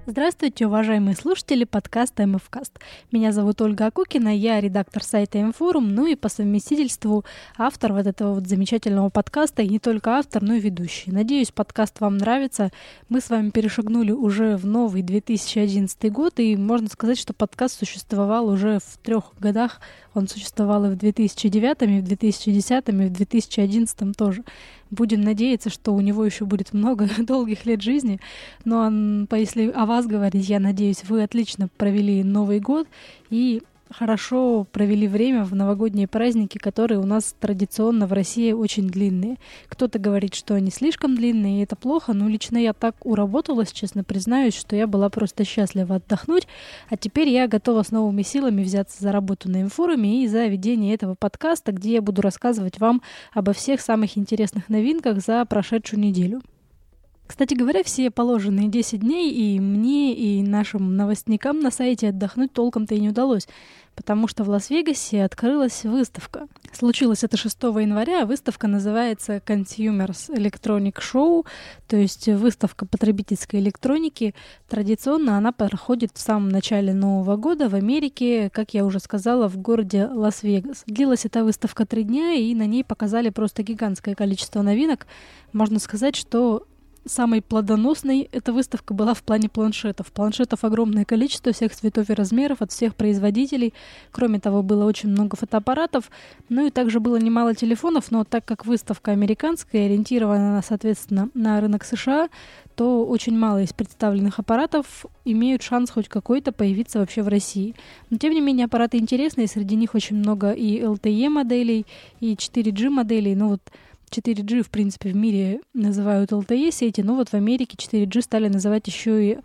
Здравствуйте, уважаемые слушатели подкаста МФКаст. Меня зовут Ольга Акукина, я редактор сайта М-форум, ну и по совместительству автор вот этого вот замечательного подкаста, и не только автор, но и ведущий. Надеюсь, подкаст вам нравится. Мы с вами перешагнули уже в новый 2011 год, и можно сказать, что подкаст существовал уже в 3 годах. Он существовал и в 2009, и в 2010, и в 2011 тоже. Будем надеяться, что у него еще будет много долгих лет жизни. Но если о вас говорить, я надеюсь, вы отлично провели Новый год и хорошо провели время в новогодние праздники, которые у нас традиционно в России очень длинные. Кто-то говорит, что они слишком длинные, и это плохо, но лично я так уработалась, честно признаюсь, что я была просто счастлива отдохнуть, а теперь я готова с новыми силами взяться за работу на М-форуме и за ведение этого подкаста, где я буду рассказывать вам обо всех самых интересных новинках за прошедшую неделю. Кстати говоря, все положенные 10 дней и мне, и нашим новостникам на сайте отдохнуть толком-то и не удалось, потому что в Лас-Вегасе открылась выставка. Случилось это 6 января, выставка называется Consumers Electronic Show, то есть выставка потребительской электроники. Традиционно она проходит в самом начале Нового года в Америке, как я уже сказала, в городе Лас-Вегас. Длилась эта выставка 3 дня, и на ней показали просто гигантское количество новинок. Можно сказать, что самой плодоносной эта выставка была в плане планшетов. Планшетов огромное количество, всех цветов и размеров, от всех производителей. Кроме того, было очень много фотоаппаратов, ну и также было немало телефонов, но так как выставка американская, ориентирована, соответственно, на рынок США, то очень мало из представленных аппаратов имеют шанс хоть какой-то появиться вообще в России. Но, тем не менее, аппараты интересные, среди них очень много и LTE моделей, и 4G моделей, 4G, в принципе, в мире называют LTE сети, но вот в Америке 4G стали называть еще и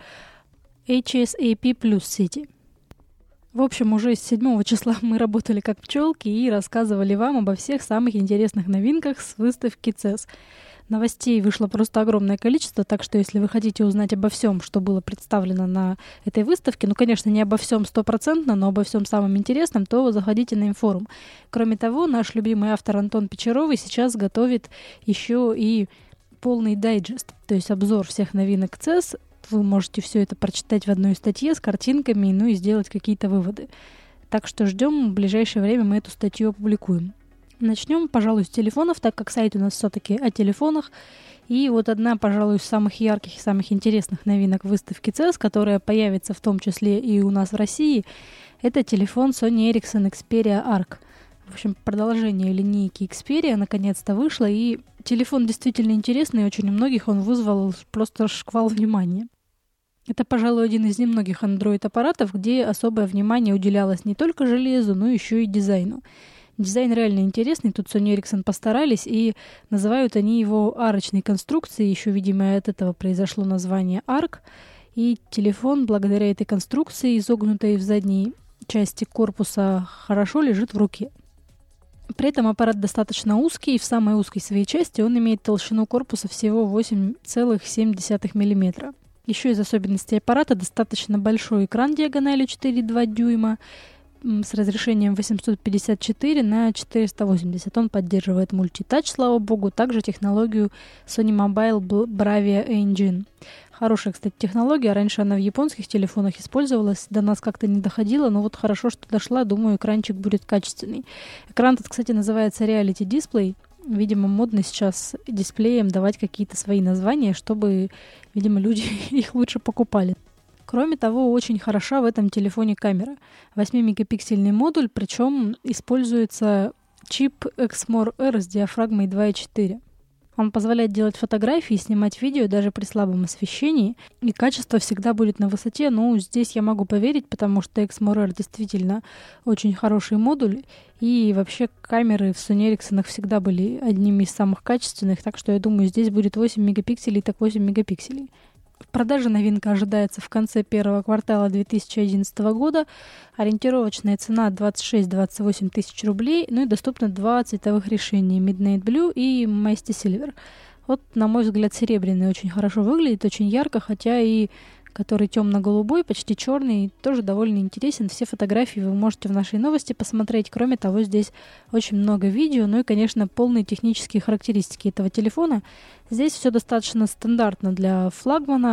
HSAP+ сети. В общем, уже с 7 числа мы работали как пчелки и рассказывали вам обо всех самых интересных новинках с выставки CES. Новостей вышло просто огромное количество, так что если вы хотите узнать обо всем, что было представлено на этой выставке, конечно, не обо всем 100%, но обо всем самом интересном, то заходите на М-форум. Кроме того, наш любимый автор Антон Печеровый сейчас готовит еще и полный дайджест, то есть обзор всех новинок CES. Вы можете все это прочитать в одной статье с картинками, и сделать какие-то выводы. Так что ждем, в ближайшее время мы эту статью опубликуем. Начнем, пожалуй, с телефонов, так как сайт у нас все-таки о телефонах. И вот одна, пожалуй, из самых ярких и самых интересных новинок выставки CES, которая появится в том числе и у нас в России, это телефон Sony Ericsson Xperia Arc. В общем, продолжение линейки Xperia наконец-то вышло, и телефон действительно интересный, и очень у многих он вызвал просто шквал внимания. Это, пожалуй, один из немногих Android-аппаратов, где особое внимание уделялось не только железу, но еще и дизайну. Дизайн реально интересный, тут Sony Ericsson постарались, и называют они его арочной конструкцией, еще, видимо, от этого произошло название Arc, и телефон, благодаря этой конструкции, изогнутой в задней части корпуса, хорошо лежит в руке. При этом аппарат достаточно узкий, и в самой узкой своей части он имеет толщину корпуса всего 8,7 мм. Еще из особенностей аппарата достаточно большой экран диагональю 4,2 дюйма, с разрешением 854 на 480. Он поддерживает мультитач, слава богу, также технологию Sony Mobile Bravia Engine. Хорошая, кстати, технология. Раньше она в японских телефонах использовалась, до нас как-то не доходила, но вот хорошо, что дошла. Думаю, экранчик будет качественный. Экран этот, кстати, называется Reality Display. Видимо, модно сейчас дисплеям давать какие-то свои названия, чтобы, видимо, люди их лучше покупали. Кроме того, очень хороша в этом телефоне камера. 8-мегапиксельный модуль, причем используется чип Exmor R с диафрагмой 2.4. Он позволяет делать фотографии и снимать видео даже при слабом освещении, и качество всегда будет на высоте. Здесь я могу поверить, потому что Exmor R действительно очень хороший модуль, и вообще камеры в Sony Ericsson всегда были одними из самых качественных, так что я думаю, здесь будет 8 мегапикселей, так 8 мегапикселей. В продаже новинка ожидается в конце первого квартала 2011 года. Ориентировочная цена 26-28 тысяч рублей, и доступно 2 цветовых решения: Midnight Blue и Misty Silver. Вот, на мой взгляд, серебряный очень хорошо выглядит, очень ярко, хотя и который темно-голубой, почти черный, тоже довольно интересен. Все фотографии вы можете в нашей новости посмотреть. Кроме того, здесь очень много видео, и, конечно, полные технические характеристики этого телефона. Здесь все достаточно стандартно для флагмана.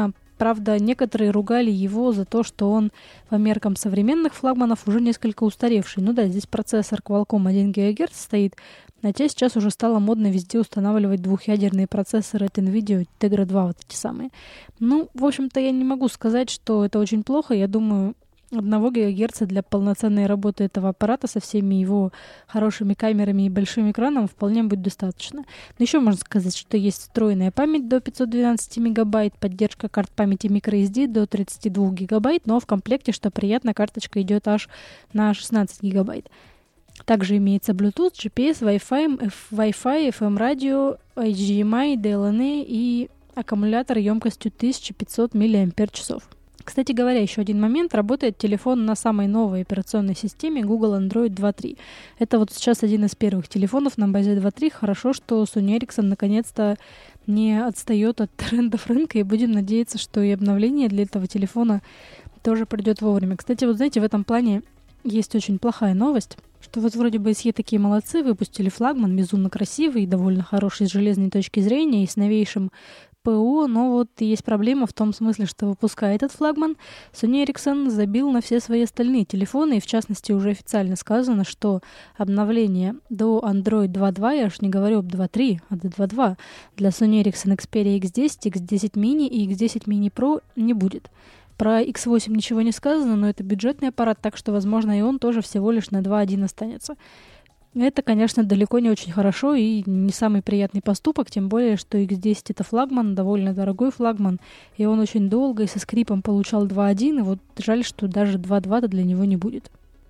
Правда, некоторые ругали его за то, что он по меркам современных флагманов уже несколько устаревший. Ну да, здесь процессор Qualcomm 1 ГГц стоит, хотя сейчас уже стало модно везде устанавливать двухъядерные процессоры от NVIDIA, Tegra 2 вот эти самые. Ну, в общем-то, я не могу сказать, что это очень плохо. Я думаю, 1 ГГц для полноценной работы этого аппарата со всеми его хорошими камерами и большим экраном вполне будет достаточно. Но еще можно сказать, что есть встроенная память до 512 мегабайт, поддержка карт памяти microSD до 32 гигабайт, но в комплекте, что приятно, карточка идет аж на 16 гигабайт. Также имеется Bluetooth, GPS, Wi-Fi, FM-радио, HDMI, DLNA и аккумулятор емкостью 1500 мАч. Кстати говоря, еще один момент. Работает телефон на самой новой операционной системе Google Android 2.3. Это вот сейчас один из первых телефонов на базе 2.3. Хорошо, что Sony Ericsson наконец-то не отстает от трендов рынка, и будем надеяться, что и обновление для этого телефона тоже придет вовремя. Кстати, вот знаете, в этом плане есть очень плохая новость, что вот вроде бы SE такие молодцы, выпустили флагман, безумно красивый и довольно хороший с железной точки зрения и с новейшим ПО, но вот есть проблема в том смысле, что выпуская этот флагман, Sony Ericsson забил на все свои остальные телефоны, и в частности уже официально сказано, что обновление до Android 2.2, я уж не говорю об 2.3, а до 2.2, для Sony Ericsson Xperia X10, X10 Mini и X10 Mini Pro не будет. Про X8 ничего не сказано, но это бюджетный аппарат, так что, возможно, и он тоже всего лишь на 2.1 останется. Это, конечно, далеко не очень хорошо и не самый приятный поступок, тем более, что X10 это флагман, довольно дорогой флагман, и он очень долго и со скрипом получал 2.1, и вот жаль, что даже 2.2 для него не будет.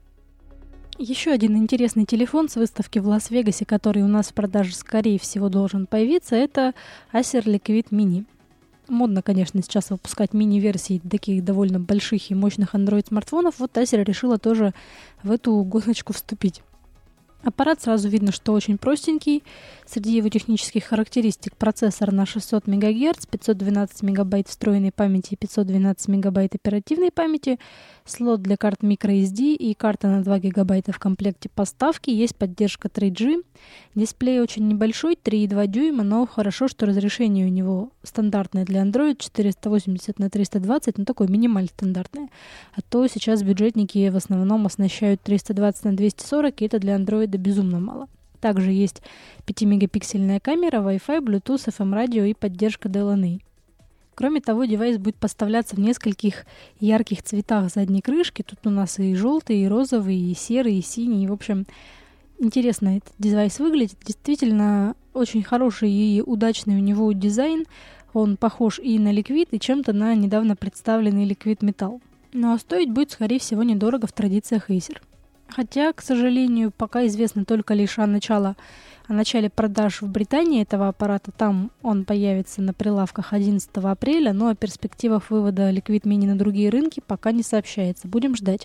Еще один интересный телефон с выставки в Лас-Вегасе, который у нас в продаже, скорее всего, должен появиться, это Acer Liquid Mini. Модно, конечно, сейчас выпускать мини-версии таких довольно больших и мощных Android-смартфонов, вот Acer решила тоже в эту гоночку вступить. Аппарат сразу видно, что очень простенький. Среди его технических характеристик процессор на 600 МГц, 512 МБ встроенной памяти и 512 МБ оперативной памяти, слот для карт microSD и карта на 2 ГБ в комплекте поставки, есть поддержка 3G. Дисплей очень небольшой, 3,2 дюйма, но хорошо, что разрешение у него стандартное для Android 480 на 320, ну такое минимально стандартное. А то сейчас бюджетники в основном оснащают 320 на 240, и это для Android безумно мало. Также есть 5-мегапиксельная камера, Wi-Fi, Bluetooth, FM-радио и поддержка DLNA. Кроме того, девайс будет поставляться в нескольких ярких цветах задней крышки. Тут у нас и желтый, и розовый, и серый, и синий. В общем, интересно этот девайс выглядит. Действительно, очень хороший и удачный у него дизайн. Он похож и на Liquid, и чем-то на недавно представленный Liquid Metal. Ну а стоить будет, скорее всего, недорого в традициях Acer. Хотя, к сожалению, пока известно только лишь о начале продаж в Британии этого аппарата. Там он появится на прилавках 11 апреля, но о перспективах вывода Liquid Mini на другие рынки пока не сообщается. Будем ждать.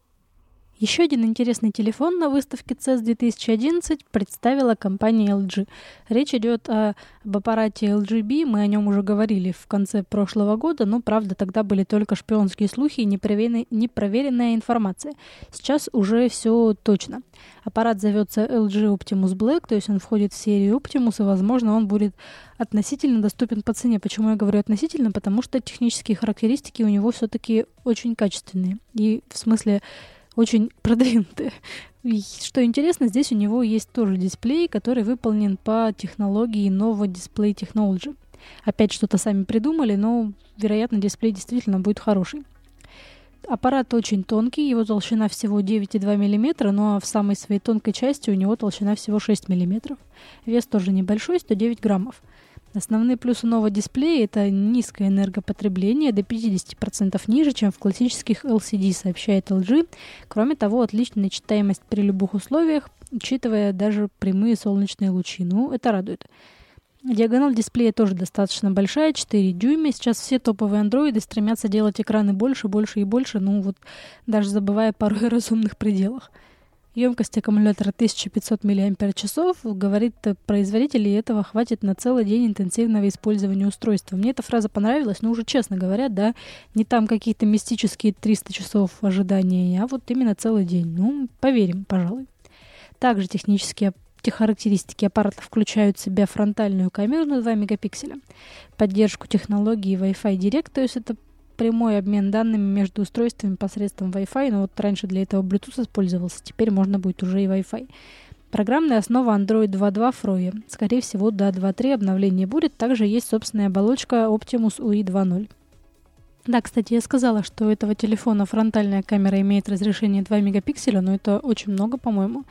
Еще один интересный телефон на выставке CES 2011 представила компания LG. Речь идет об аппарате LG B, мы о нем уже говорили в конце прошлого года, но, правда, тогда были только шпионские слухи и непроверенная информация. Сейчас уже все точно. Аппарат зовется LG Optimus Black, то есть он входит в серию Optimus, и, возможно, он будет относительно доступен по цене. Почему я говорю относительно? Потому что технические характеристики у него все-таки очень качественные. И в смысле очень продвинутые. И что интересно, здесь у него есть тоже дисплей, который выполнен по технологии Nova Display Technology. Опять что-то сами придумали, но, вероятно, дисплей действительно будет хороший. Аппарат очень тонкий, его толщина всего 9,2 мм, но в самой своей тонкой части у него толщина всего 6 мм. Вес тоже небольшой, 109 граммов. Основные плюсы нового дисплея – это низкое энергопотребление, до 50% ниже, чем в классических LCD, сообщает LG. Кроме того, отличная читаемость при любых условиях, учитывая даже прямые солнечные лучи. Ну, это радует. Диагональ дисплея тоже достаточно большая, 4 дюйма. Сейчас все топовые андроиды стремятся делать экраны больше, больше и больше, ну вот даже забывая порой о разумных пределах. Емкость аккумулятора 1500 мАч, говорит производитель, и этого хватит на целый день интенсивного использования устройства. Мне эта фраза понравилась, но уже честно говоря, да, не там какие-то мистические 300 часов ожидания, а вот именно целый день. Ну, поверим, пожалуй. Также технические Эти характеристики аппарата включают в себя фронтальную камеру на 2 мегапикселя, поддержку технологии Wi-Fi Direct, то есть это прямой обмен данными между устройствами посредством Wi-Fi, но вот раньше для этого Bluetooth использовался, теперь можно будет уже и Wi-Fi. Программная основа Android 2.2 Froyo. Скорее всего, до 2.3 обновление будет. Также есть собственная оболочка Optimus UI 2.0. Да, кстати, я сказала, что у этого телефона фронтальная камера имеет разрешение 2 мегапикселя, но это очень много, по-моему.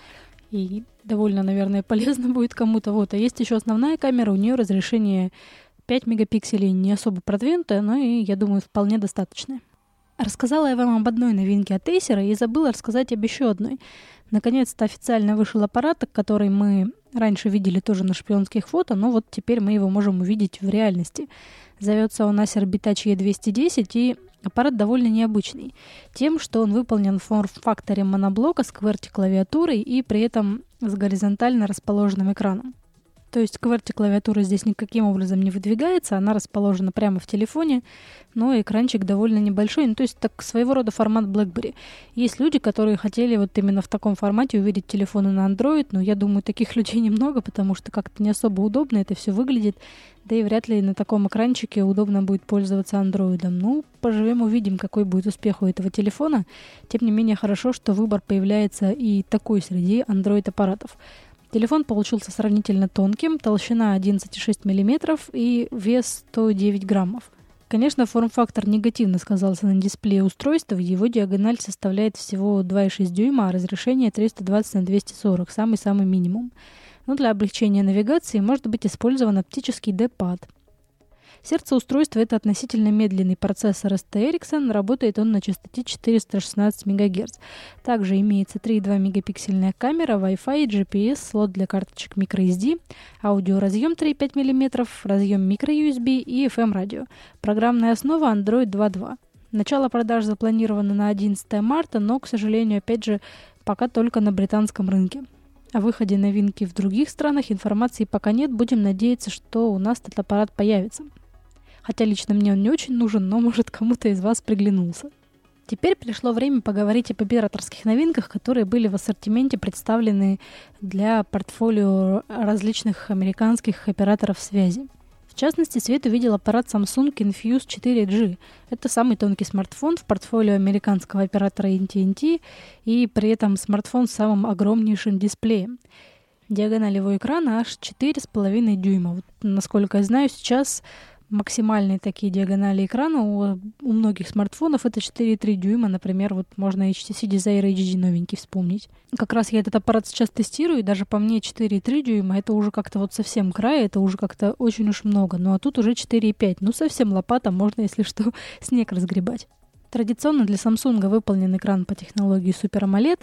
И довольно, наверное, полезно будет кому-то. Вот. А есть еще основная камера, у нее разрешение 5 мегапикселей, не особо продвинутое, но и, я думаю, вполне достаточное. Рассказала я вам об одной новинке от Acer и забыла рассказать об еще одной. Наконец-то официально вышел аппарат, который мы раньше видели тоже на шпионских фото, но вот теперь мы его можем увидеть в реальности. Зовется он Acer BeTouch E210, и аппарат довольно необычный. Тем, что он выполнен в форм-факторе моноблока с QWERTY-клавиатурой и при этом с горизонтально расположенным экраном. То есть QWERTY-клавиатура здесь никаким образом не выдвигается, она расположена прямо в телефоне, но экранчик довольно небольшой, то есть так своего рода формат BlackBerry. Есть люди, которые хотели вот именно в таком формате увидеть телефоны на Android, но я думаю, таких людей немного, потому что как-то не особо удобно это все выглядит, да и вряд ли на таком экранчике удобно будет пользоваться Android. Ну, поживем, увидим, какой будет успех у этого телефона. Тем не менее, хорошо, что выбор появляется и такой среди Android-аппаратов. Телефон получился сравнительно тонким, толщина 11,6 мм и вес 109 граммов. Конечно, форм-фактор негативно сказался на дисплее устройства, его диагональ составляет всего 2,6 дюйма, а разрешение 320 на 240, самый-самый минимум. Но для облегчения навигации может быть использован оптический D-пад. Сердце устройства — это относительно медленный процессор ST Ericsson, работает он на частоте 416 МГц. Также имеется 3,2 мегапиксельная камера, Wi-Fi, GPS, слот для карточек microSD, аудиоразъем 3,5 мм, разъем microUSB и FM-радио. Программная основа Android 2.2. Начало продаж запланировано на 11 марта, но, к сожалению, опять же, пока только на британском рынке. О выходе новинки в других странах информации пока нет, будем надеяться, что у нас этот аппарат появится. Хотя лично мне он не очень нужен, но, может, кому-то из вас приглянулся. Теперь пришло время поговорить об операторских новинках, которые были в ассортименте представлены для портфолио различных американских операторов связи. В частности, свет увидел аппарат Samsung Infuse 4G. Это самый тонкий смартфон в портфолио американского оператора AT&T и при этом смартфон с самым огромнейшим дисплеем. Диагональ его экрана аж 4,5 дюйма. Вот, насколько я знаю, сейчас максимальные такие диагонали экрана у многих смартфонов это 4,3 дюйма. Например, вот можно HTC Desire HD новенький вспомнить. Как раз я этот аппарат сейчас тестирую, и даже по мне 4,3 дюйма это уже как-то вот совсем край, это уже как-то очень уж много. Ну а тут уже 4,5. Ну совсем лопата, можно, если что, снег разгребать. Традиционно для Samsung выполнен экран по технологии Super AMOLED.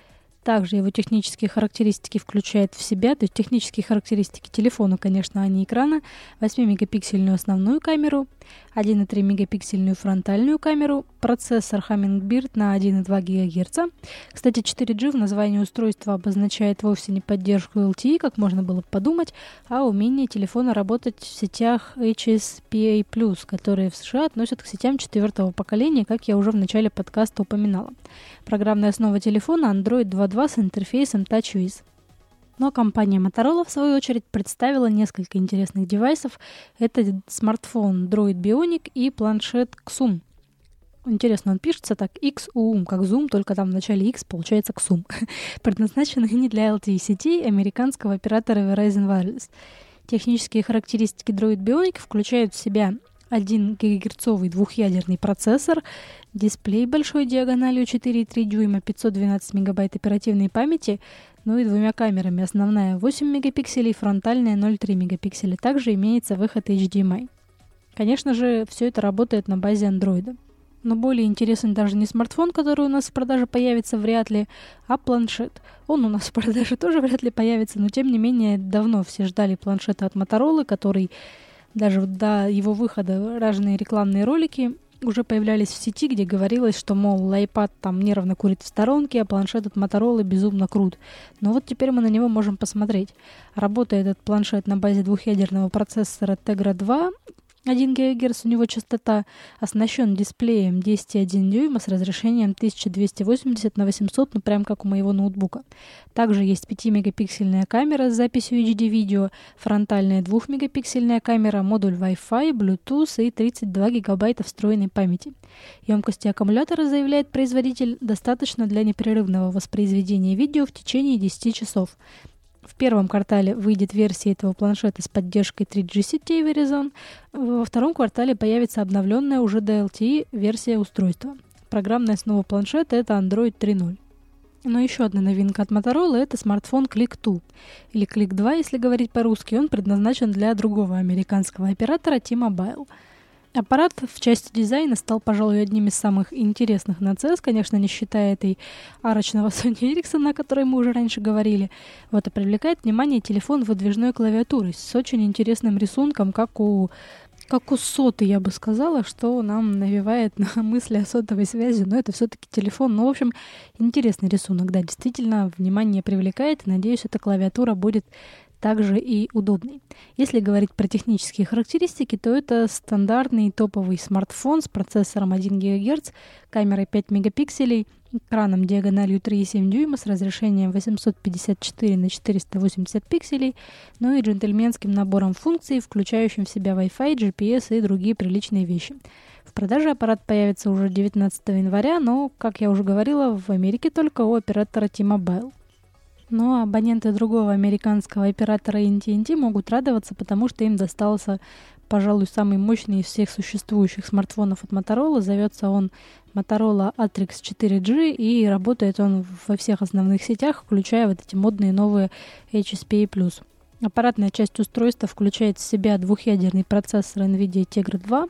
Также его технические характеристики включают в себя, то есть технические характеристики телефона, конечно, а не экрана, 8-мегапиксельную основную камеру, 1,3 мегапиксельную фронтальную камеру, процессор Hummingbird на 1,2 ГГц. Кстати, 4G в названии устройства обозначает вовсе не поддержку LTE, как можно было бы подумать, а умение телефона работать в сетях HSPA+, которые в США относят к сетям 4-го поколения, как я уже в начале подкаста упоминала. Программная основа телефона Android 2.2 с интерфейсом TouchWiz. Но компания Motorola, в свою очередь, представила несколько интересных девайсов. Это смартфон Droid Bionic и планшет XUM. Интересно, он пишется так XUM, как Zoom, только там в начале X получается XUM. Предназначенный не для LTE-сетей американского оператора Verizon Wireless. Технические характеристики Droid Bionic включают в себя 1 ГГц двухъядерный процессор, дисплей большой диагональю 4,3 дюйма, 512 мегабайт оперативной памяти, ну и двумя камерами. Основная 8 мегапикселей, фронтальная 0,3 мегапикселя. Также имеется выход HDMI. Конечно же, все это работает на базе Android. Но более интересен даже не смартфон, который у нас в продаже появится вряд ли, а планшет. Он у нас в продаже тоже вряд ли появится, но тем не менее давно все ждали планшета от Motorola, который даже до его выхода разные рекламные ролики уже появлялись в сети, где говорилось, что, мол, iPad там нервно курит в сторонке, а планшет от Motorola безумно крут. Но вот теперь мы на него можем посмотреть. Работает этот планшет на базе двухъядерного процессора Tegra 2, 1 ГГц у него частота, оснащен дисплеем 10,1 дюйма с разрешением 1280 на 800, ну прям как у моего ноутбука. Также есть 5-мегапиксельная камера с записью HD-видео, фронтальная 2-мегапиксельная камера, модуль Wi-Fi, Bluetooth и 32 гигабайта встроенной памяти. Емкости аккумулятора, заявляет производитель, достаточно для непрерывного воспроизведения видео в течение 10 часов. В первом квартале выйдет версия этого планшета с поддержкой 3G сетей Verizon. Во втором квартале появится обновленная уже до LTE версия устройства. Программная основа планшета — это Android 3.0. Но еще одна новинка от Motorola — это смартфон Click 2, или Click 2, если говорить по-русски. Он предназначен для другого американского оператора T-Mobile. Аппарат в части дизайна стал, пожалуй, одним из самых интересных на CES, конечно, не считая этой арочного Sony Ericsson, о которой мы уже раньше говорили. Вот, и привлекает внимание телефон выдвижной клавиатурой с очень интересным рисунком, как у соты, я бы сказала, что нам навевает на мысли о сотовой связи, но это все-таки телефон. Ну, в общем, интересный рисунок, да, действительно, внимание привлекает, и, надеюсь, эта клавиатура будет также и удобный. Если говорить про технические характеристики, то это стандартный топовый смартфон с процессором 1 ГГц, камерой 5 мегапикселей, экраном диагональю 3,7 дюйма с разрешением 854 на 480 пикселей, ну и джентльменским набором функций, включающим в себя Wi-Fi, GPS и другие приличные вещи. В продаже аппарат появится уже 19 января, но, как я уже говорила, в Америке только у оператора T-Mobile. Но абоненты другого американского оператора AT&T могут радоваться, потому что им достался, пожалуй, самый мощный из всех существующих смартфонов от Motorola. Зовется он Motorola Atrix 4G, и работает он во всех основных сетях, включая вот эти модные новые HSPA+. Аппаратная часть устройства включает в себя двухъядерный процессор NVIDIA Tegra 2,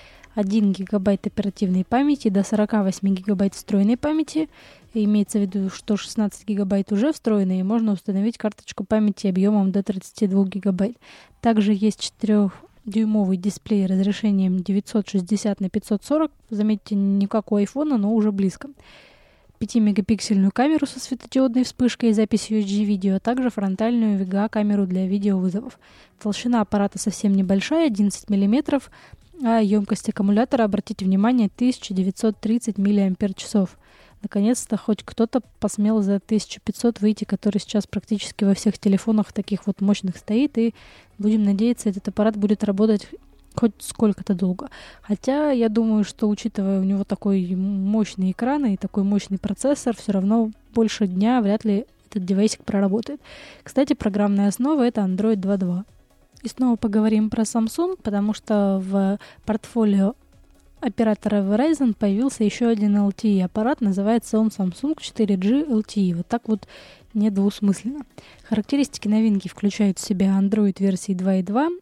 1 гигабайт оперативной памяти, до 48 гигабайт встроенной памяти. Имеется в виду, что 16 гигабайт уже встроены, и можно установить карточку памяти объемом до 32 гигабайт. Также есть 4-дюймовый дисплей разрешением 960 на 540. Заметьте, не как у iPhone, но уже близко. 5-мегапиксельную камеру со светодиодной вспышкой и записью HD-видео, а также фронтальную VGA-камеру для видеовызовов. Толщина аппарата совсем небольшая, 11 мм, а емкость аккумулятора, обратите внимание, 1930 мАч. Наконец-то хоть кто-то посмел за 1500 выйти, который сейчас практически во всех телефонах таких вот мощных стоит, и будем надеяться, этот аппарат будет работать хоть сколько-то долго. Хотя я думаю, что, учитывая у него такой мощный экран и такой мощный процессор, все равно больше дня вряд ли этот девайсик проработает. Кстати, программная основа — это Android 2.2. И снова поговорим про Samsung, потому что в портфолио оператора Verizon появился еще один LTE аппарат, называется он Samsung 4G LTE. Вот так вот недвусмысленно. Характеристики новинки включают в себя Android версии 2.2,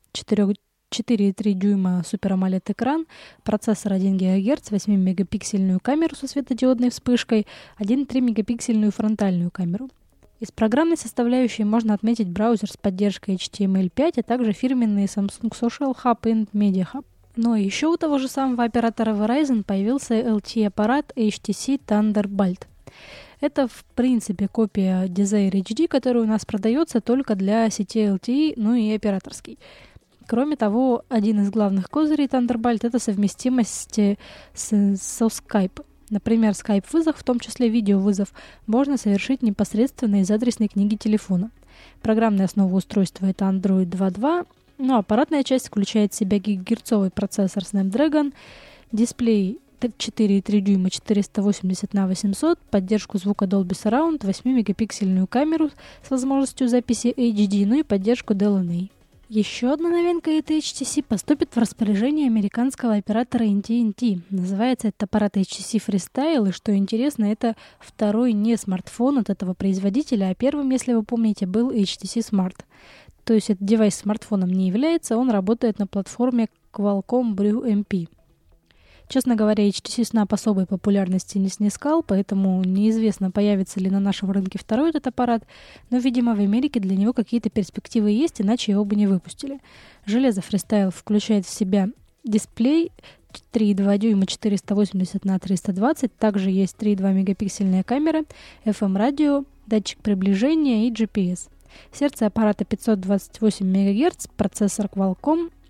4,3 дюйма Super AMOLED экран, процессор 1 ГГц, 8-мегапиксельную камеру со светодиодной вспышкой, 1,3 мегапиксельную фронтальную камеру. Из программной составляющей можно отметить браузер с поддержкой HTML5, а также фирменные Samsung Social Hub и Media Hub. Но еще у того же самого оператора Verizon появился LTE-аппарат HTC Thunderbolt. Это, в принципе, копия Desire HD, которая у нас продается только для сети LTE, ну и операторский. Кроме того, один из главных козырей Thunderbolt — это совместимость со Skype. Например, Skype-вызов, в том числе видеовызов, можно совершить непосредственно из адресной книги телефона. Программная основа устройства — это Android 2.2, но аппаратная часть включает в себя гигагерцовый процессор Snapdragon, дисплей 4,3 дюйма 480 на 800, поддержку звука Dolby Surround, 8-мегапиксельную камеру с возможностью записи HD, ну и поддержку DLNA. Еще одна новинка этой HTC поступит в распоряжение американского оператора AT&T. Называется этот аппарат HTC Freestyle, и, что интересно, это второй не смартфон от этого производителя, а первым, если вы помните, был HTC Smart. То есть этот девайс смартфоном не является, он работает на платформе Qualcomm Brio MP. Честно говоря, HTC Snap особой популярности не снискал, поэтому неизвестно, появится ли на нашем рынке второй этот аппарат, но, видимо, в Америке для него какие-то перспективы есть, иначе его бы не выпустили. Железо Freestyle включает в себя дисплей 3,2 дюйма 480 на 320, также есть 3,2 мегапиксельная камера, FM-радио, датчик приближения и GPS. Сердце аппарата 528 МГц, процессор Qualcomm,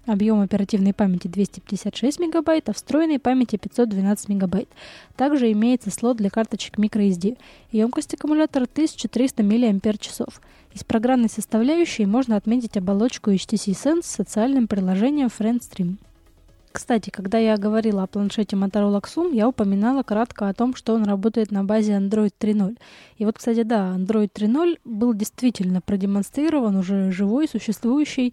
Объем оперативной памяти 256 МБ, а встроенной памяти 512 МБ. Также имеется слот для карточек microSD. Емкость аккумулятора 1300 мАч. Из программной составляющей можно отметить оболочку HTC Sense с социальным приложением FriendStream. Кстати, когда я говорила о планшете Motorola Xoom, я упоминала кратко о том, что он работает на базе Android 3.0. И вот, кстати, да, Android 3.0 был действительно продемонстрирован, уже живой, существующий.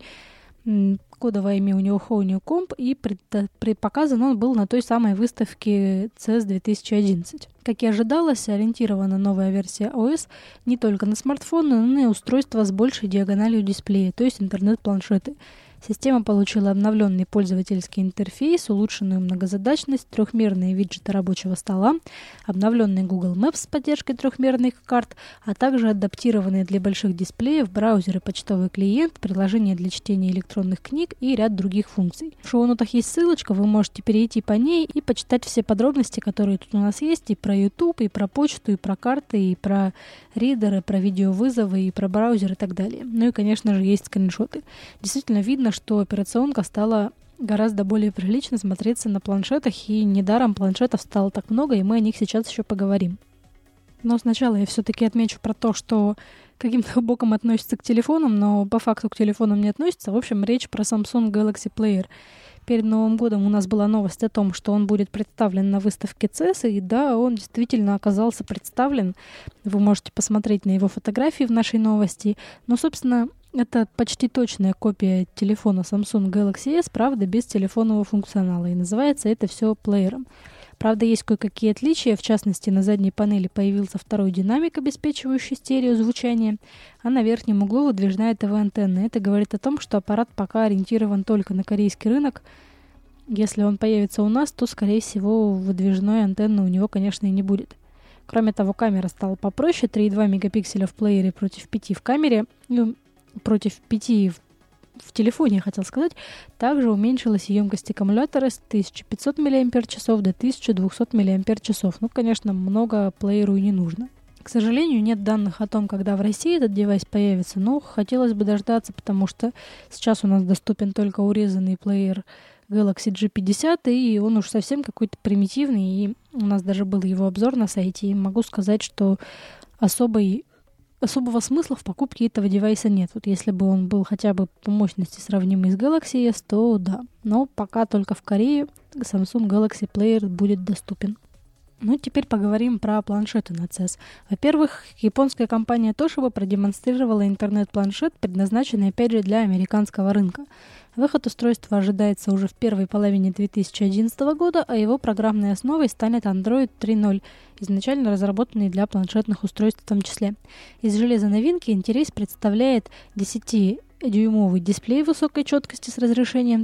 Кодовое имя у него Honeycomb, и показан он был на той самой выставке CES 2011. Как и ожидалось, ориентирована новая версия ОС не только на смартфоны, но и на устройства с большей диагональю дисплея, то есть интернет-планшеты. Система получила обновленный пользовательский интерфейс, улучшенную многозадачность, трехмерные виджеты рабочего стола, обновленный Google Maps с поддержкой трехмерных карт, а также адаптированные для больших дисплеев браузеры, почтовый клиент, приложение для чтения электронных книг и ряд других функций. В шоу-нотах есть ссылочка, вы можете перейти по ней и почитать все подробности, которые тут у нас есть, и про YouTube, и про почту, и про карты, и про ридеры, про видеовызовы, и про браузер и так далее. Ну и, конечно же, есть скриншоты. Действительно видно, что операционка стала гораздо более прилично смотреться на планшетах, и недаром планшетов стало так много, и мы о них сейчас еще поговорим. Но сначала я все-таки отмечу про то, что каким-то боком относится к телефонам, но по факту к телефонам не относится. В общем, речь про Samsung Galaxy Player. Перед Новым годом у нас была новость о том, что он будет представлен на выставке CES, и да, он действительно оказался представлен. Вы можете посмотреть на его фотографии в нашей новости. Но, собственно, это почти точная копия телефона Samsung Galaxy S, правда, без телефонного функционала, и называется это все плеером. Правда, есть кое-какие отличия, в частности, на задней панели появился второй динамик, обеспечивающий стереозвучание, а на верхнем углу выдвижная ТВ-антенна. Это говорит о том, что аппарат пока ориентирован только на корейский рынок. Если он появится у нас, то, скорее всего, выдвижной антенны у него, конечно, и не будет. Кроме того, камера стала попроще, 3,2 мегапикселя в плеере против 5 в камере, против 5 в телефоне, я хотел сказать. Также уменьшилась емкость аккумулятора с 1500 мАч до 1200 мАч. Ну, конечно, много плееру и не нужно. К сожалению, нет данных о том, когда в России этот девайс появится, но хотелось бы дождаться, потому что сейчас у нас доступен только урезанный плеер Galaxy G50, и он уж совсем какой-то примитивный, и у нас даже был его обзор на сайте, и могу сказать, что особого смысла в покупке этого девайса нет. Вот если бы он был хотя бы по мощности сравнимый с Galaxy S, то да. Но пока только в Корее Samsung Galaxy Player будет доступен. Ну, теперь поговорим про планшеты на CES. Во-первых, японская компания Toshiba продемонстрировала интернет-планшет, предназначенный, опять же, для американского рынка. Выход устройства ожидается уже в первой половине 2011 года, а его программной основой станет Android 3.0, изначально разработанный для планшетных устройств в том числе. Из железа новинки интерес представляет 10-дюймовый дисплей высокой четкости с разрешением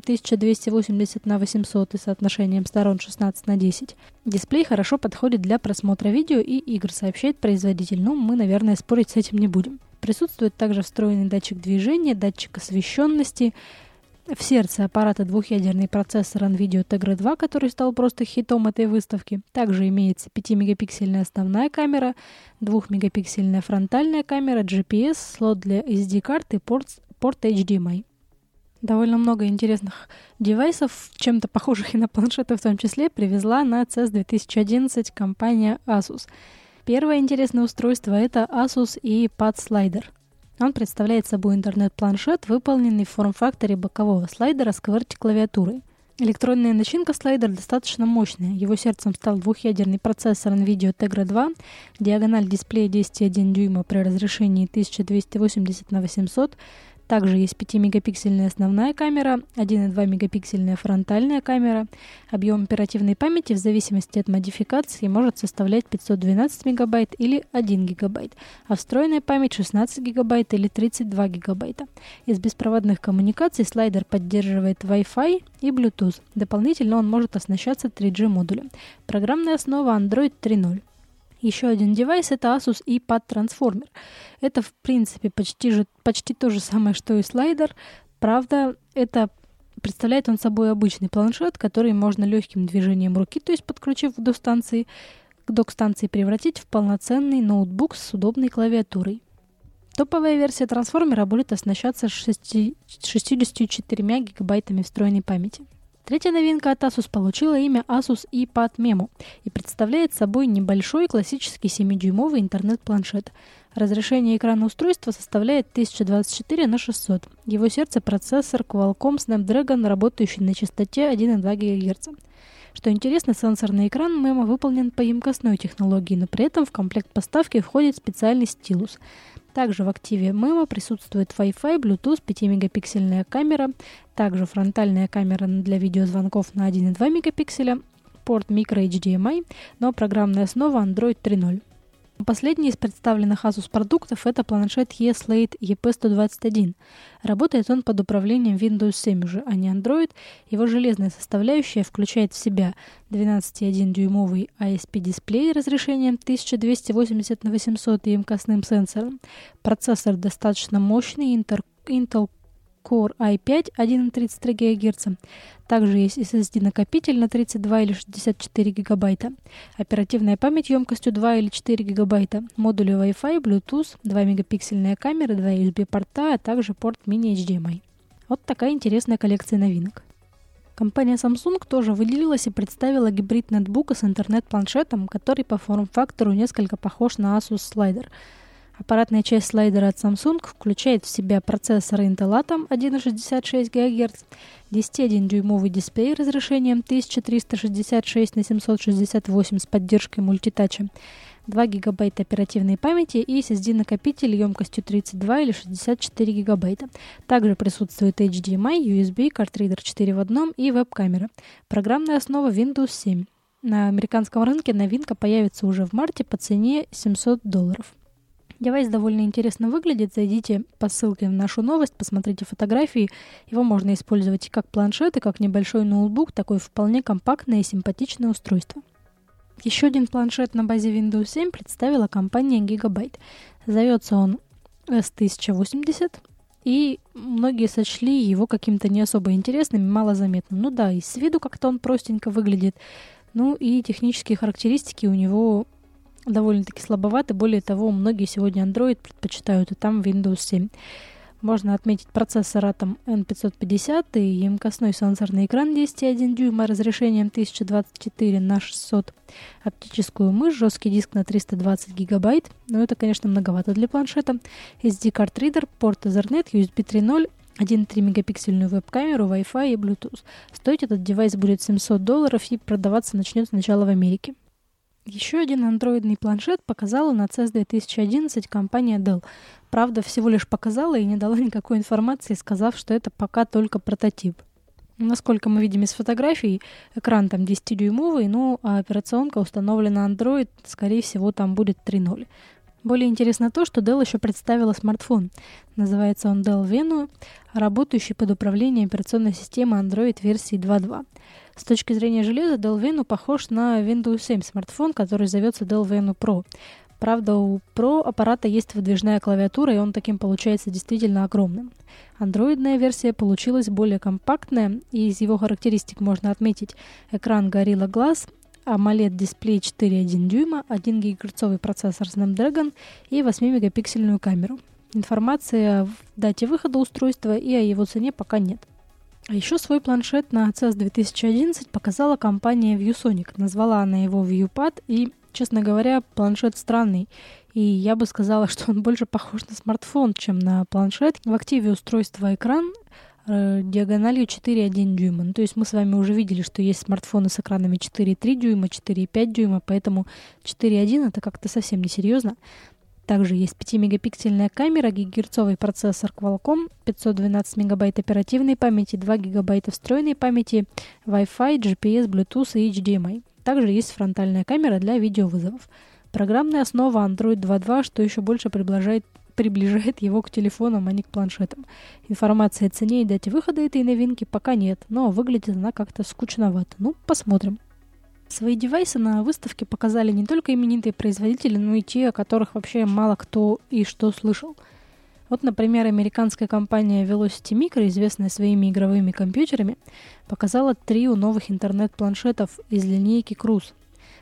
1280 на 800 и соотношением сторон 16 на 10. Дисплей хорошо подходит для просмотра видео и игр, сообщает производитель, но мы, наверное, спорить с этим не будем. Присутствует также встроенный датчик движения, датчик освещенности. В сердце аппарата двухъядерный процессор NVIDIA Tegra 2, который стал просто хитом этой выставки. Также имеется 5-мегапиксельная основная камера, 2-мегапиксельная фронтальная камера, GPS, слот для SD-карт и порт HDMI. Довольно много интересных девайсов, чем-то похожих и на планшеты в том числе, привезла на CES 2011 компания Asus. Первое интересное устройство — это Asus ePad Slider. Он представляет собой интернет-планшет, выполненный в форм-факторе бокового слайдера с QWERTY-клавиатурой. Электронная начинка слайдер достаточно мощная. Его сердцем стал двухъядерный процессор NVIDIA Tegra 2, диагональ дисплея 10,1 дюйма при разрешении 1280 на 800. Также есть 5-мегапиксельная основная камера, 1,2 мегапиксельная фронтальная камера. Объем оперативной памяти в зависимости от модификации может составлять 512 мегабайт или 1 гигабайт, а встроенная память 16 гигабайт или 32 гигабайта. Из беспроводных коммуникаций слайдер поддерживает Wi-Fi и Bluetooth. Дополнительно он может оснащаться 3G модулем. Программная основа Android 3.0. Еще один девайс — это Asus ePad Transformer. Это, в принципе, почти то же самое, что и слайдер. Правда, представляет он собой обычный планшет, который можно легким движением руки, то есть подключив к док-станции, превратить в полноценный ноутбук с удобной клавиатурой. Топовая версия трансформера будет оснащаться 64 гигабайтами встроенной памяти. Третья новинка от Asus получила имя Asus ePad Memo и представляет собой небольшой классический 7-дюймовый интернет-планшет. Разрешение экрана устройства составляет 1024 на 600. Его сердце – процессор Qualcomm Snapdragon, работающий на частоте 1,2 ГГц. Что интересно, сенсорный экран Memo выполнен по емкостной технологии, но при этом в комплект поставки входит специальный стилус. Также в активе Memo присутствует Wi-Fi, Bluetooth, 5-мегапиксельная камера, также фронтальная камера для видеозвонков на 1,2 мегапикселя, порт micro-HDMI, но программная основа Android 3.0. Последний из представленных Asus продуктов – это планшет E-Slate EP121. Работает он под управлением Windows 7 уже, а не Android. Его железная составляющая включает в себя 12,1-дюймовый ISP-дисплей разрешением 1280 на 800 и емкостным сенсором. Процессор достаточно мощный, Intel Core i5 1,33 ГГц. Также есть SSD-накопитель на 32 или 64 гигабайта. Оперативная память емкостью 2 или 4 гигабайта. Модули Wi-Fi, Bluetooth, 2 мегапиксельная камера, 2 USB-порта, а также порт mini-HDMI. Вот такая интересная коллекция новинок. Компания Samsung тоже выделилась и представила гибрид ноутбука с интернет-планшетом, который по форм-фактору несколько похож на Asus Slider. Аппаратная часть слайдера от Samsung включает в себя процессор Intel Atom 1,66 ГГц, 10,1-дюймовый дисплей разрешением 1366 на 768 с поддержкой мультитача, 2 гигабайта оперативной памяти и SSD-накопитель емкостью 32 или 64 гигабайта. Также присутствует HDMI, USB, картридер 4 в 1 и веб-камера. Программная основа Windows 7. На американском рынке новинка появится уже в марте по цене $700. Девайс довольно интересно выглядит. Зайдите по ссылке в нашу новость, посмотрите фотографии. Его можно использовать и как планшет, и как небольшой ноутбук. Такое вполне компактное и симпатичное устройство. Еще один планшет на базе Windows 7 представила компания Gigabyte. Зовется он S1080, и многие сочли его каким-то не особо интересным и малозаметным. Ну да, и с виду как-то он простенько выглядит. Ну и технические характеристики у него довольно-таки слабоваты. Более того, многие сегодня Android предпочитают, и там Windows 7. Можно отметить процессор Atom N550 и емкостной сенсорный экран 10,1 дюйма разрешением 1024 на 600, оптическую мышь, жесткий диск на 320 гигабайт, но это, конечно, многовато для планшета, SD-картридер, порт Ethernet, USB 3.0, 1,3 мегапиксельную веб-камеру, Wi-Fi и Bluetooth. Стоить этот девайс будет $700 и продаваться начнет сначала в Америке. Еще один андроидный планшет показала на CES 2011 компания Dell. Правда, всего лишь показала и не дала никакой информации, сказав, что это пока только прототип. Насколько мы видим из фотографий, экран там 10-дюймовый, а операционка установлена Android, скорее всего, там будет 3.0. Более интересно то, что Dell еще представила смартфон. Называется он Dell Venue, работающий под управлением операционной системы Android версии 2.2. С точки зрения железа, Dell Venue похож на Windows 7 смартфон, который зовется Dell Venue Pro. Правда, у Pro аппарата есть выдвижная клавиатура, и он таким получается действительно огромным. Андроидная версия получилась более компактная, и из его характеристик можно отметить экран Gorilla Glass, AMOLED-дисплей 4,1 дюйма, 1 ГГц процессор Snapdragon и 8-мегапиксельную камеру. Информации о дате выхода устройства и о его цене пока нет. А еще свой планшет на CES 2011 показала компания ViewSonic. Назвала она его ViewPad, и, честно говоря, планшет странный. И я бы сказала, что он больше похож на смартфон, чем на планшет. В активе устройства экран диагональю 4,1 дюйма. То есть мы с вами уже видели, что есть смартфоны с экранами 4,3 дюйма, 4,5 дюйма, поэтому 4,1 это как-то совсем несерьезно. Также есть 5-мегапиксельная камера, гигагерцовый процессор Qualcomm, 512 мегабайт оперативной памяти, 2 гигабайта встроенной памяти, Wi-Fi, GPS, Bluetooth и HDMI. Также есть фронтальная камера для видеовызовов. Программная основа Android 2.2, что еще больше приближает его к телефонам, а не к планшетам. Информации о цене и дате выхода этой новинки пока нет, но выглядит она как-то скучновато. Посмотрим. Свои девайсы на выставке показали не только именитые производители, но и те, о которых вообще мало кто и что слышал. Вот, например, американская компания Velocity Micro, известная своими игровыми компьютерами, показала 3 новых интернет-планшетов из линейки Cruise.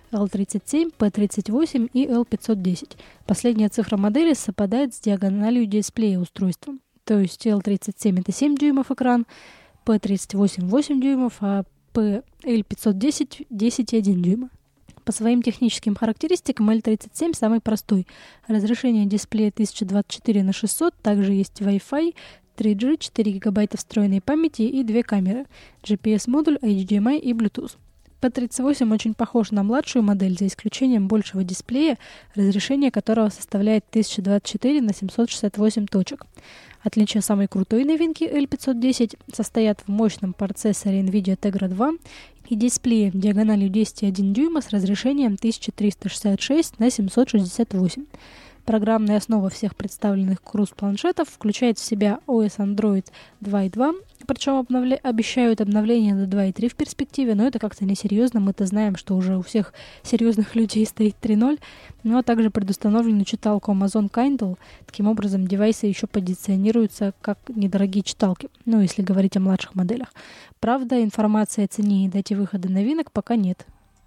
L37, P38 и L510. Последняя цифра модели совпадает с диагональю дисплея устройства. То есть L37 это 7 дюймов экран, P38 8 дюймов, а L510 10,1 дюйма. По своим техническим характеристикам L37 самый простой. Разрешение дисплея 1024x600, также есть Wi-Fi, 3G, 4 гигабайта встроенной памяти и 2 камеры, GPS-модуль, HDMI и Bluetooth. P38 очень похож на младшую модель, за исключением большего дисплея, разрешение которого составляет 1024x768 точек. Отличия самой крутой новинки L510 состоят в мощном процессоре NVIDIA Tegra 2 и дисплее диагональю 10,1 дюйма с разрешением 1366x768. Программная основа всех представленных Cruise-планшетов включает в себя OS Android 2.2, причем обещают обновление до 2.3 в перспективе, но это как-то несерьезно. Мы-то знаем, что уже у всех серьезных людей стоит 3.0, но также предустановлена читалку Amazon Kindle. Таким образом, девайсы еще позиционируются как недорогие читалки, если говорить о младших моделях. Правда, информации о цене и дате выхода новинок пока нет.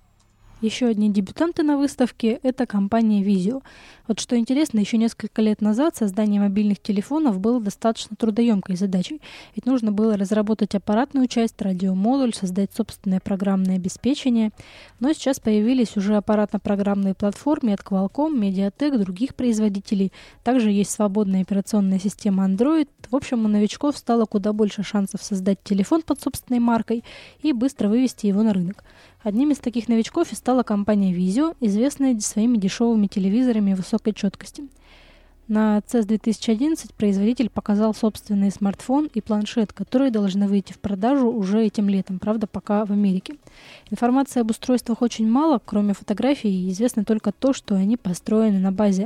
Еще одни дебютанты на выставке – это компания Vizio. Вот что интересно, еще несколько лет назад создание мобильных телефонов было достаточно трудоемкой задачей. Ведь нужно было разработать аппаратную часть, радиомодуль, создать собственное программное обеспечение. Но сейчас появились уже аппаратно-программные платформы от Qualcomm, Mediatek, других производителей. Также есть свободная операционная система Android. В общем, у новичков стало куда больше шансов создать телефон под собственной маркой и быстро вывести его на рынок. Одним из таких новичков и стала компания Vizio, известная своими дешевыми телевизорами высокой четкости. На CES 2011 производитель показал собственный смартфон и планшет, которые должны выйти в продажу уже этим летом, правда, пока в Америке. Информации об устройствах очень мало, кроме фотографий, известно только то, что они построены на базе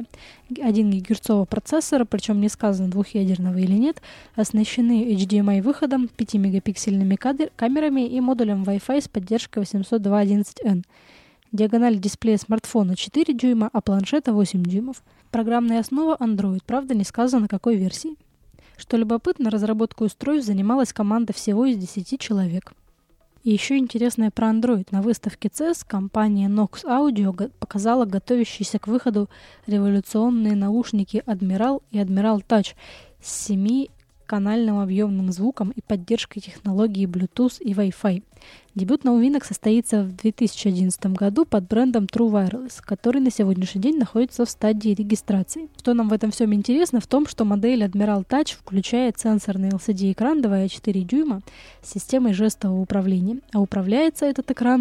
1 ГГц процессора, причем не сказано, двухъядерного или нет, оснащены HDMI-выходом, 5-мегапиксельными камерами и модулем Wi-Fi с поддержкой 802.11n. Диагональ дисплея смартфона 4 дюйма, а планшета 8 дюймов. Программная основа Android, правда, не сказано, какой версии. Что любопытно, разработкой устройств занималась команда всего из 10 человек. И еще интересное про Android. На выставке CES компания Knox Audio показала готовящиеся к выходу революционные наушники Admiral и Admiral Touch с 7-канальным объемным звуком и поддержкой технологий Bluetooth и Wi-Fi. Дебют новинок состоится в 2011 году под брендом True Wireless, который на сегодняшний день находится в стадии регистрации. Что нам в этом всем интересно, в том, что модель Admiral Touch включает сенсорный LCD-экран 2,4 дюйма с системой жестового управления, а управляется этот экран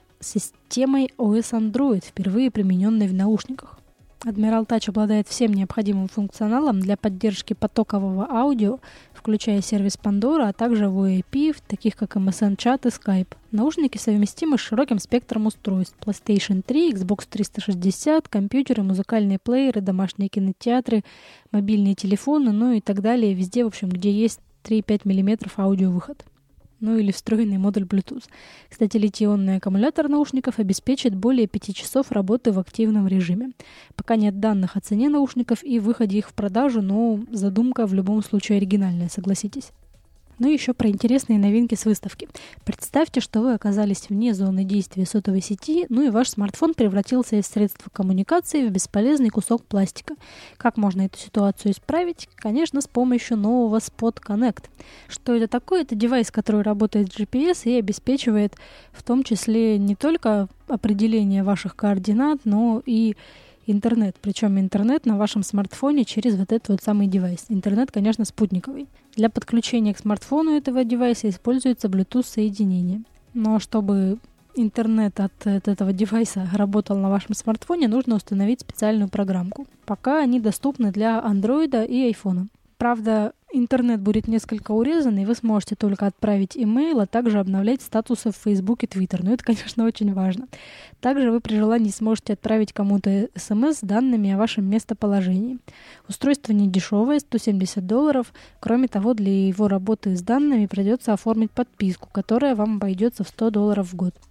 системой OS Android, впервые примененной в наушниках. Admiral Touch обладает всем необходимым функционалом для поддержки потокового аудио, включая сервис Pandora, а также VoIP, таких как MSN-чат и Skype. Наушники совместимы с широким спектром устройств: PlayStation 3, Xbox 360, компьютеры, музыкальные плееры, домашние кинотеатры, мобильные телефоны, и так далее. Везде, в общем, где есть 3,5 мм аудиовыход. Или встроенный модуль Bluetooth. Кстати, литий-ионный аккумулятор наушников обеспечит более 5 часов работы в активном режиме. Пока нет данных о цене наушников и выходе их в продажу, но задумка в любом случае оригинальная, согласитесь. Еще про интересные новинки с выставки. Представьте, что вы оказались вне зоны действия сотовой сети, и ваш смартфон превратился из средства коммуникации в бесполезный кусок пластика. Как можно эту ситуацию исправить? Конечно, с помощью нового Spot Connect. Что это такое? Это девайс, который работает с GPS и обеспечивает в том числе не только определение ваших координат, но и интернет. Причем интернет на вашем смартфоне через вот этот самый девайс. Интернет, конечно, спутниковый. Для подключения к смартфону этого девайса используется Bluetooth-соединение. Но чтобы интернет от этого девайса работал на вашем смартфоне, нужно установить специальную программку. Пока они доступны для Android и iPhone. Правда, интернет будет несколько урезан, и вы сможете только отправить имейл, а также обновлять статусы в Facebook и Twitter. Но это, конечно, очень важно. Также вы при желании сможете отправить кому-то смс с данными о вашем местоположении. Устройство не дешевое, $170. Кроме того, для его работы с данными придется оформить подписку, которая вам обойдется в $100 в год.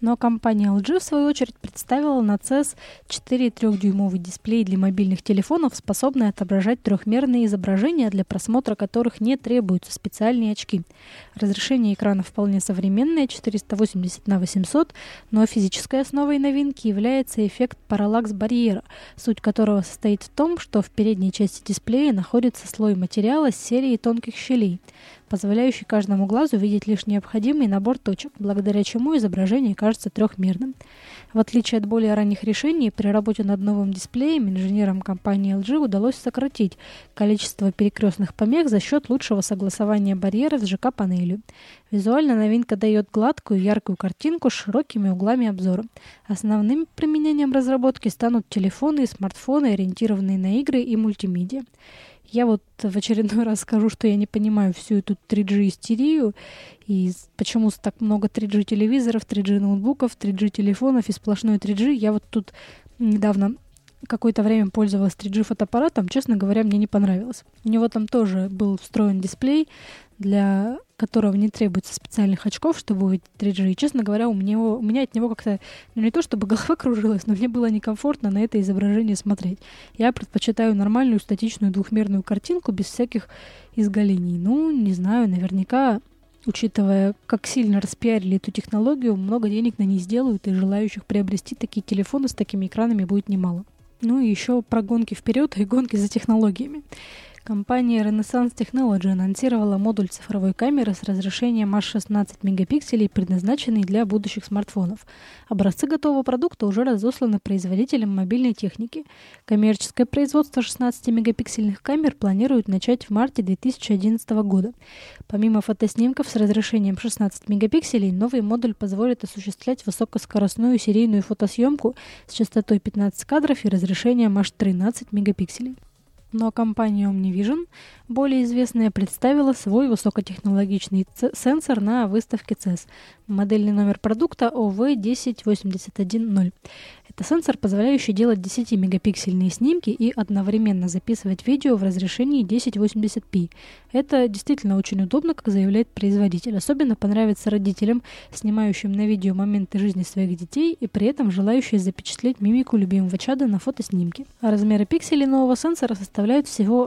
Но компания LG, в свою очередь, представила на CES 4,3-дюймовый дисплей для мобильных телефонов, способный отображать трехмерные изображения, для просмотра которых не требуются специальные очки. Разрешение экрана вполне современное, 480 на 800, но физической основой новинки является эффект параллакс-барьера, суть которого состоит в том, что в передней части дисплея находится слой материала с серией тонких щелей, позволяющий каждому глазу видеть лишь необходимый набор точек, благодаря чему изображение кажется трехмерным. В отличие от более ранних решений, при работе над новым дисплеем инженерам компании LG удалось сократить количество перекрестных помех за счет лучшего согласования барьера с ЖК-панелью. Визуально новинка дает гладкую, яркую картинку с широкими углами обзора. Основным применением разработки станут телефоны и смартфоны, ориентированные на игры и мультимедиа. Я вот в очередной раз скажу, что я не понимаю всю эту 3G-истерию и почему так много 3G-телевизоров, 3G-ноутбуков, 3G-телефонов и сплошной 3G. Я вот тут недавно какое-то время пользовалась 3G-фотоаппаратом, честно говоря, мне не понравилось. У него там тоже был встроен дисплей, для которого не требуется специальных очков, чтобы увидеть 3G. И, честно говоря, у меня от него как-то, не то чтобы голова кружилась, но мне было некомфортно на это изображение смотреть. Я предпочитаю нормальную статичную двухмерную картинку без всяких изгалений. Не знаю, наверняка, учитывая, как сильно распиарили эту технологию, много денег на ней сделают, и желающих приобрести такие телефоны с такими экранами будет немало. И еще про гонки вперед и гонки за технологиями. Компания Renaissance Technology анонсировала модуль цифровой камеры с разрешением аж 16 мегапикселей, предназначенный для будущих смартфонов. Образцы готового продукта уже разосланы производителям мобильной техники. Коммерческое производство 16-мегапиксельных камер планируют начать в марте 2011 года. Помимо фотоснимков с разрешением 16 мегапикселей, новый модуль позволит осуществлять высокоскоростную серийную фотосъемку с частотой 15 кадров и разрешением аж 13 мегапикселей. Но компания OmniVision, более известная, представила свой высокотехнологичный сенсор на выставке CES. Модельный номер продукта OV10810. Это сенсор, позволяющий делать 10-мегапиксельные снимки и одновременно записывать видео в разрешении 1080p. Это действительно очень удобно, как заявляет производитель. Особенно понравится родителям, снимающим на видео моменты жизни своих детей и при этом желающие запечатлеть мимику любимого чада на фотоснимке. А размеры пикселей нового сенсора составляют всего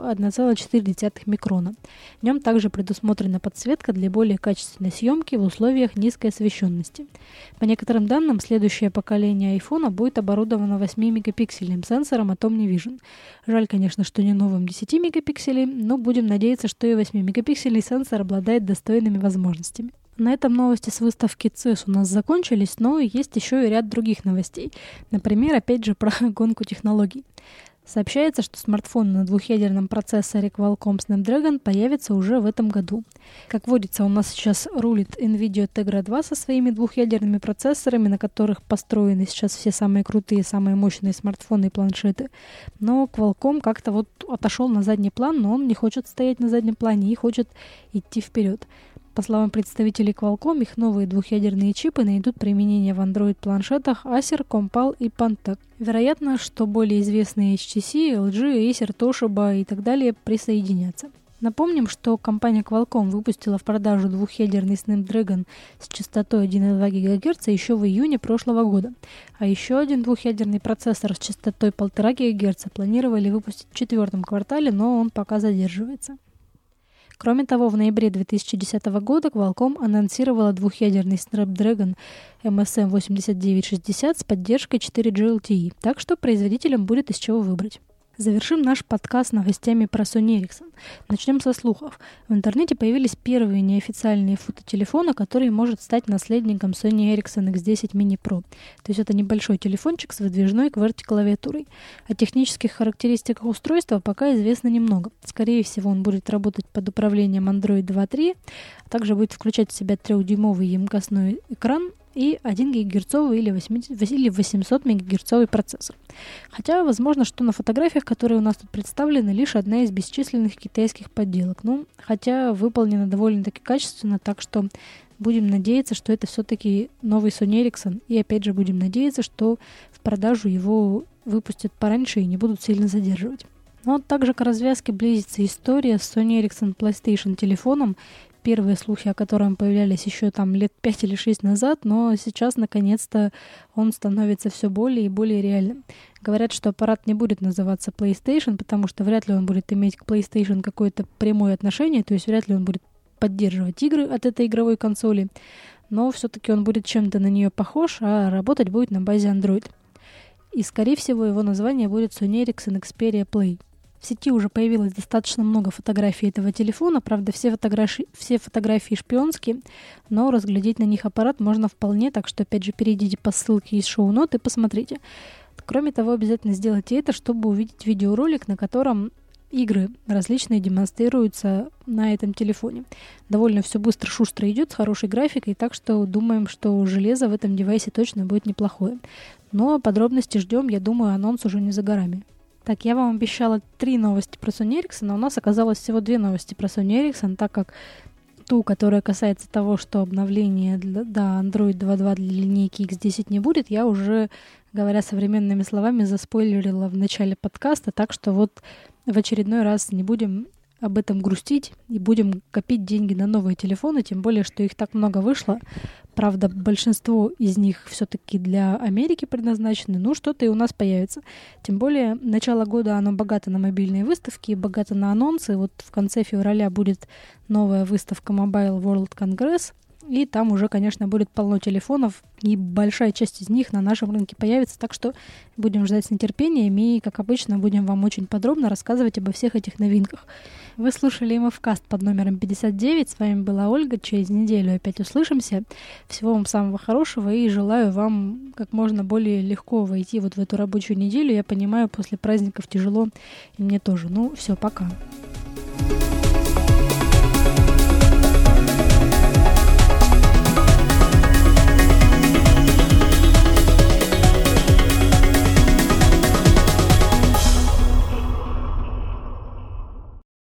1,4 микрона. В нем также предусмотрена подсветка для более качественной съемки в условиях низкой освещенности. По некоторым данным, следующее поколение iPhone будет оборудовано 8-мегапиксельным сенсором от OmniVision. Жаль, конечно, что не новым 10 мегапикселей, но будем надеяться, что и 8-мегапиксельный сенсор обладает достойными возможностями. На этом новости с выставки CES у нас закончились, но есть еще и ряд других новостей. Например, опять же про гонку технологий. Сообщается, что смартфон на двухъядерном процессоре Qualcomm Snapdragon появится уже в этом году. Как водится, у нас сейчас рулит NVIDIA Tegra 2 со своими двухъядерными процессорами, на которых построены сейчас все самые крутые, самые мощные смартфоны и планшеты. Но Qualcomm как-то отошел на задний план, но он не хочет стоять на заднем плане и хочет идти вперед. По словам представителей Qualcomm, их новые двухъядерные чипы найдут применение в Android-планшетах Acer, Compal и Pantec. Вероятно, что более известные HTC, LG, Acer, Toshiba и так далее присоединятся. Напомним, что компания Qualcomm выпустила в продажу двухъядерный Snapdragon с частотой 1,2 ГГц еще в июне прошлого года. А еще один двухъядерный процессор с частотой 1,5 ГГц планировали выпустить в четвертом квартале, но он пока задерживается. Кроме того, в ноябре 2010 года Qualcomm анонсировала двухъядерный Snapdragon MSM 8960 с поддержкой 4G LTE, так что производителям будет из чего выбрать. Завершим наш подкаст новостями про Sony Ericsson. Начнем со слухов. В интернете появились первые неофициальные фототелефоны, который может стать наследником Sony Ericsson X10 Mini Pro. То есть это небольшой телефончик с выдвижной QWERTY-клавиатурой. О технических характеристиках устройства пока известно немного. Скорее всего, он будет работать под управлением Android 2.3, а также будет включать в себя 3-дюймовый емкостной экран и 1 ГГц или 800 МГц процессор. Хотя, возможно, что на фотографиях, которые у нас тут представлены, лишь одна из бесчисленных китайских подделок. Хотя выполнена довольно-таки качественно, так что будем надеяться, что это все-таки новый Sony Ericsson. И опять же будем надеяться, что в продажу его выпустят пораньше и не будут сильно задерживать. Но также к развязке близится история с Sony Ericsson PlayStation телефоном первые слухи, о котором появлялись еще там лет 5 или 6 назад, но сейчас, наконец-то, он становится все более и более реальным. Говорят, что аппарат не будет называться PlayStation, потому что вряд ли он будет иметь к PlayStation какое-то прямое отношение, то есть вряд ли он будет поддерживать игры от этой игровой консоли, но все-таки он будет чем-то на нее похож, а работать будет на базе Android. И, скорее всего, его название будет Sony Ericsson Xperia Play. В сети уже появилось достаточно много фотографий этого телефона, правда, все фотографии шпионские, но разглядеть на них аппарат можно вполне, так что, опять же, перейдите по ссылке из шоу-нот и посмотрите. Кроме того, обязательно сделайте это, чтобы увидеть видеоролик, на котором игры различные демонстрируются на этом телефоне. Довольно все быстро-шустро идет, с хорошей графикой, так что думаем, что железо в этом девайсе точно будет неплохое. Но подробности ждем, я думаю, анонс уже не за горами. Так, я вам обещала 3 новости про Sony Ericsson, а у нас оказалось всего 2 новости про Sony Ericsson, так как ту, которая касается того, что обновления до Android 2.2 для линейки X10 не будет, я уже, говоря современными словами, заспойлерила в начале подкаста, так что вот в очередной раз не будем об этом грустить и будем копить деньги на новые телефоны, тем более, что их так много вышло. Правда, большинство из них все-таки для Америки предназначены, ну что-то и у нас появится. Тем более, начало года оно богато на мобильные выставки, богато на анонсы. Вот в конце февраля будет новая выставка Mobile World Congress, и там уже, конечно, будет полно телефонов, и большая часть из них на нашем рынке появится, так что будем ждать с нетерпением, и, как обычно, будем вам очень подробно рассказывать обо всех этих новинках. Вы слушали МФКаст под номером 59, с вами была Ольга, через неделю опять услышимся. Всего вам самого хорошего, и желаю вам как можно более легко войти вот в эту рабочую неделю. Я понимаю, после праздников тяжело, и мне тоже. Ну, все, пока.